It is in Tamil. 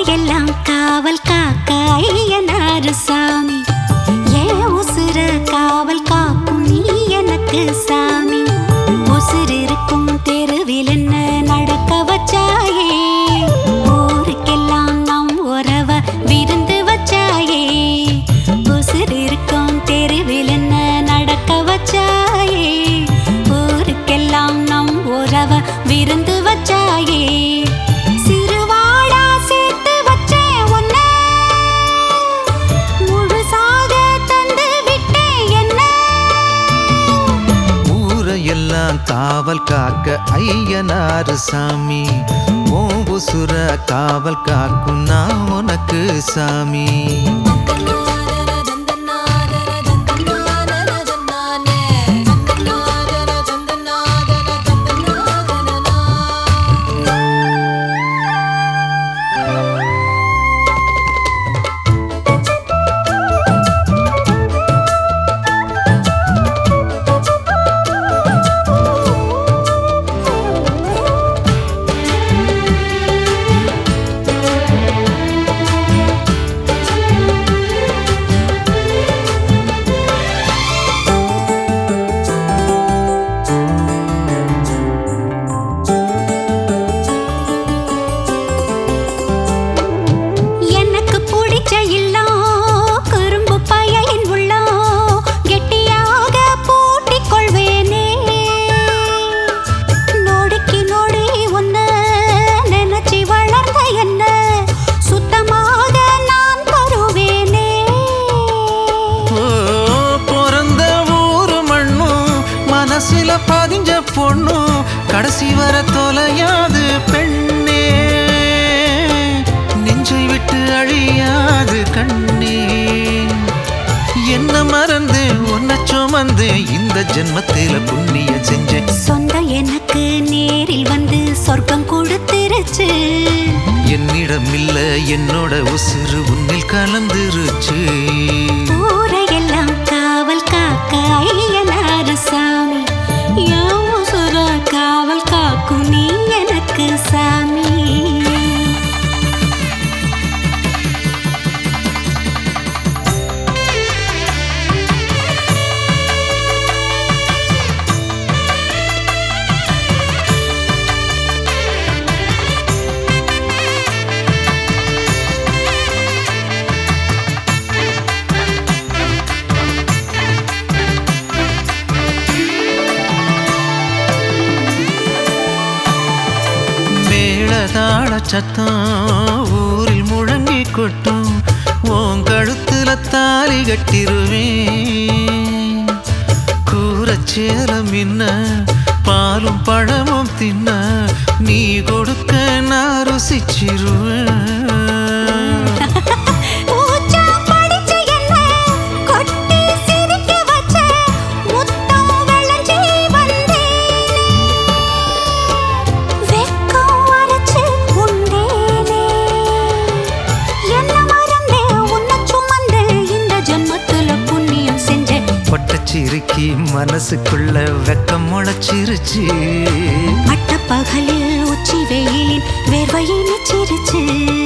ஊரையெல்லாம் காவல் காக்க ஐயனாரு சாமி, ஏன் உசுர காவல் காக்கும் நீ எனக்கு சாமி. உசுர் இருக்கும் தெருவில் என்ன நடக்க வச்சாயே, ஊருக்கெல்லாம் நம் உறவ விருந்து வச்சாயே. உசுர் இருக்கும் தெருவில் என்ன நடக்க வச்சாயே, ஊருக்கெல்லாம் நம் உறவ விருந்து வச்சாயே. காவல் காக்க ஐயனாரு சாமி, உன் உசுர காவல் காக்கும் நான் உனக்கு சாமி. பதிஞ்ச பொண்ணும் கடைசி வர தொலையாது பெண்ணே, நெஞ்சை விட்டு அழியாது கண்ணே. என்ன மறந்து உன்னை சுமந்து இந்த ஜென்மத்தில புண்ணியம் செஞ்சேன். சொந்தம் எனக்கு நேரில் வந்து சொர்க்கம் கொடுத்துருச்சு, என்னிடம் இல்ல என்னோட உசுறு உன்னில் கலந்துருச்சு. ஊரையெல்லாம் காவல் காக்க ஐயனாரு சாமி, காவல் காக்கும் நீ எனக்கு சாமி. தாள சத்தம் ஊரில் முழங்கி கொட்டும், உன் கழுத்துல தாலி கட்டிருவேன். கூரச்சேலம் இன்ன பாலும் பழமும் தின்ன நீ கொடுக்க நான் ருசிச்சிருவேன். சிரிக்கி மனசுக்குள்ள வெக்கம் முளைச்சிருச்சு, பட்ட பகலில் உச்சி வெயிலின் வேர்வையை நிச்சிருச்சு.